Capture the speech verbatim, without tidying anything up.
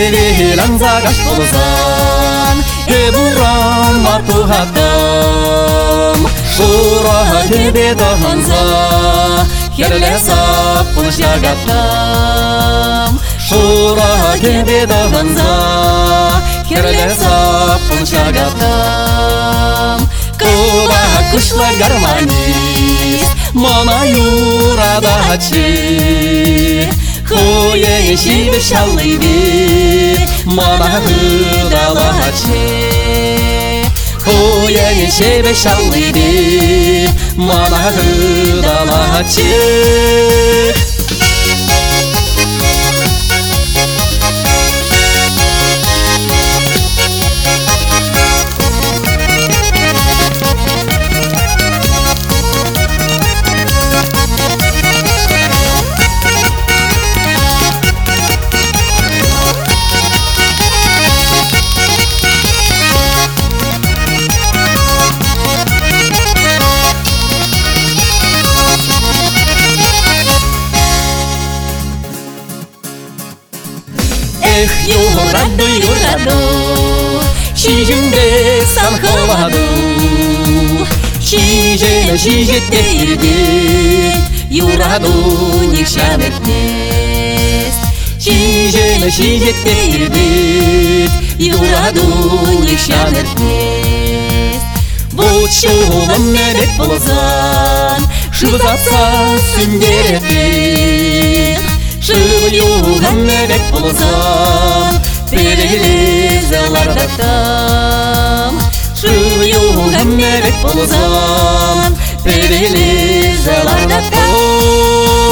Переланза гаш болсан Эбуран мату хаттам Шура тебе даханза Херле саппын шагаттам Шура тебе даханза Херле саппын шагаттам Кыла кышла гармонист Мана юрадачи Хуе шибе шаллыйди Мана хыдалачи Хуе шибе шаллыйди Мана хыдалачи Эх, юраду, юраду, шижимде салхаваду, шижена шижеттерди, юраду никшамертес. Шижена шижеттерди, юраду никшамертес. Вот шуган мерет болзан, шыбзатса сүндерет. Шывюган мебек болсам, перелезеларда там. Шывюган мебек болсам, перелезеларда там.